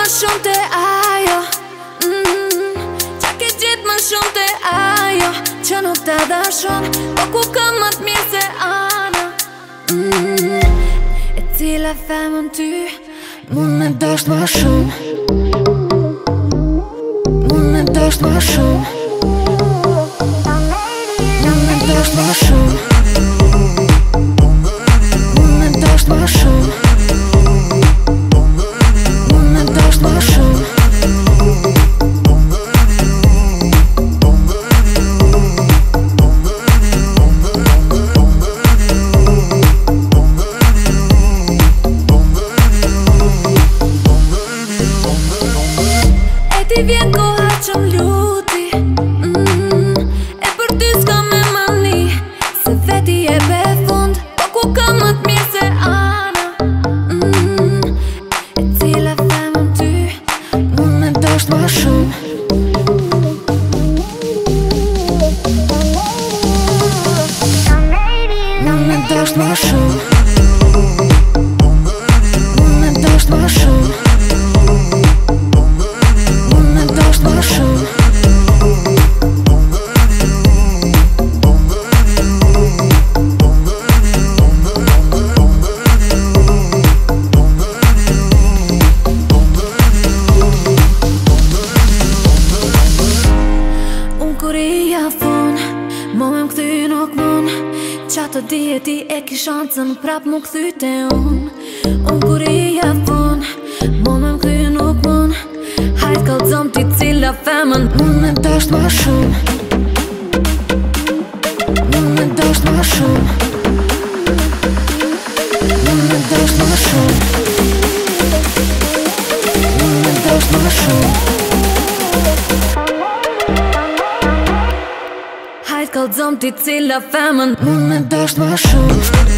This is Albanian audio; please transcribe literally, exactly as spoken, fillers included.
shumë te ajo mm, Qa ke gjetë më shumë te ajo Që nuk të dashon Po ku kam më të mirë se ana mm, E cila femën ty Mun me dasht ma shumë Mun me dasht ma shumë Mun me dasht ma shumë Mun me dasht ma shumë Mun me dasht ma shumë E ti vjen koha që m'luti mm, E për ty s'ka me mani Se veti e be fund Po ku ka më t'mirë se ana mm, E cila femën ty Mun me dasht ma shumë Mun me dasht ma shumë Mun me dasht ma shumë Mun me dasht ma shumë Unë kur i jafon Mo me m'kthy nuk mun Qa të di e ti e ki shancën Prap mu kthyte unë Unë kur i jafon Mo me m'kthy nuk mun Hajt kallzom ti cila femën Mun me dasht ma shumë Mun me dasht ma shumë Mun me dasht ma shumë Mun me dasht ma shumë Hajt kallzom ti cila femën Mun me dasht ma shumë